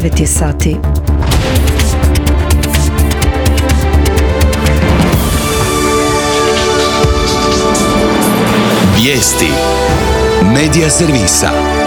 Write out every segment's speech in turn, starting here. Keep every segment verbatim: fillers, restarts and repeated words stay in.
devet je sati. Vijesti Medija servisa.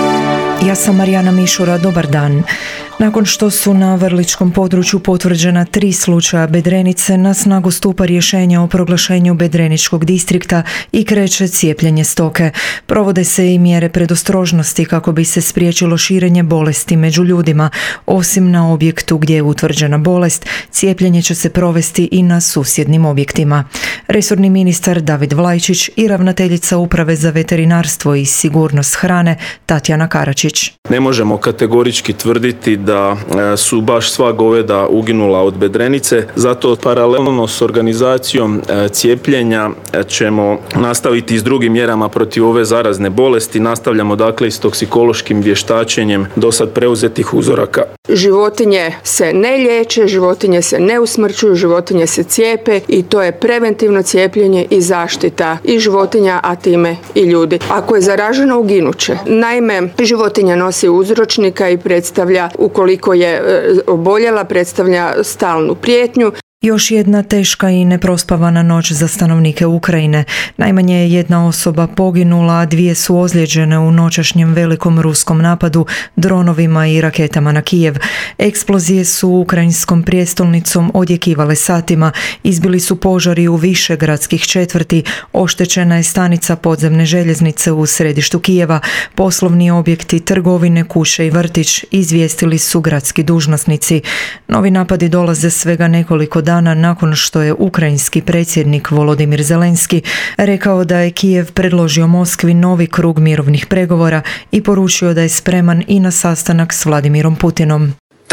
Ja sam Marijana Mišura, dobar dan. Nakon što su na Vrličkom području potvrđena tri slučaja bedrenice, na snagu stupa rješenje o proglašenju Bedreničkog distrikta i kreće cijepljenje stoke. Provode se i mjere predostrožnosti kako bi se spriječilo širenje bolesti među ljudima. Osim na objektu gdje je utvrđena bolest, cijepljenje će se provesti i na susjednim objektima. Resorni ministar David Vlajčić i ravnateljica Uprave za veterinarstvo i sigurnost hrane Tatjana Karačić. Ne možemo kategorički tvrditi da su baš sva goveda uginula od bedrenice, zato paralelno s organizacijom cijepljenja ćemo nastaviti s drugim mjerama protiv ove zarazne bolesti. Nastavljamo dakle i s toksikološkim vještačenjem do sad preuzetih uzoraka. Životinje se ne liječe, životinje se ne usmrćuju, životinje se cijepe i to je preventivno cijepljenje i zaštita i životinja, a time i ljudi. Ako je zaraženo, uginuće. Naime, životinja nosi uzročnika i predstavlja, ukoliko je oboljela, predstavlja stalnu prijetnju. Još jedna teška i neprospavana noć za stanovnike Ukrajine. Najmanje je jedna osoba poginula, a dvije su ozlijeđene u noćašnjem velikom ruskom napadu dronovima i raketama na Kijev. Eksplozije su ukrajinskom prijestolnicom odjekivale satima, izbili su požari u više gradskih četvrti, oštećena je stanica podzemne željeznice u središtu Kijeva, poslovni objekti, trgovine, kuće i vrtić, izvijestili su gradski dužnosnici. Novi napadi dolaze svega nekoliko dana nakon što je ukrajinski predsjednik Volodimir Zelenski rekao da je Kijev predložio Moskvi novi krug mirovnih pregovora i poručio da je spreman i na sastanak s Vladimirom Putinom.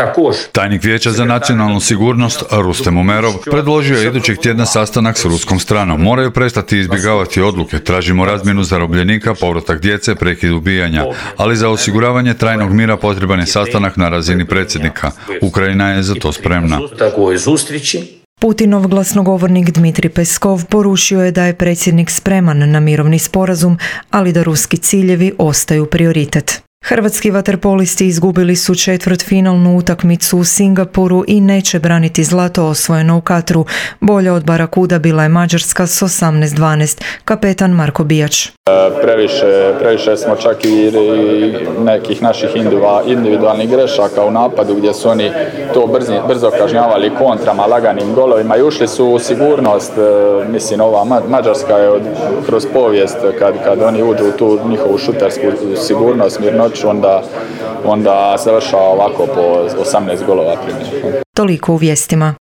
Tajnik Vijeća za nacionalnu sigurnost Rustem Umerov predložio je idućeg tjedna sastanak s ruskom stranom. Moraju prestati izbjegavati odluke, tražimo razmjenu zarobljenika, povratak djece, prekid ubijanja, ali za osiguravanje trajnog mira potreban je sastanak na razini predsjednika. Ukrajina je za to spremna. Putinov glasnogovornik Dmitrij Peskov poručio je da je predsjednik spreman na mirovni sporazum, ali da ruski ciljevi ostaju prioritet. Hrvatski vaterpolisti izgubili su četvrtfinalnu utakmicu u Singapuru i neće braniti zlato osvojeno u Katru. Bolja od Barakuda bila je Mađarska s osamnaest dvanaest. Kapetan Marko Bijač. Previše, previše smo čak i nekih naših individualnih grešaka u napadu gdje su oni to brzo, brzo kažnjavali kontrama, laganim golovima i ušli su u sigurnost. Mislim, ova Mađarska je od, kroz povijest kad, kad oni uđu u tu njihovu šutersku sigurnost, mirnoću, onda, onda završava ovako po osamnaest golova primjer. Toliko u vijestima.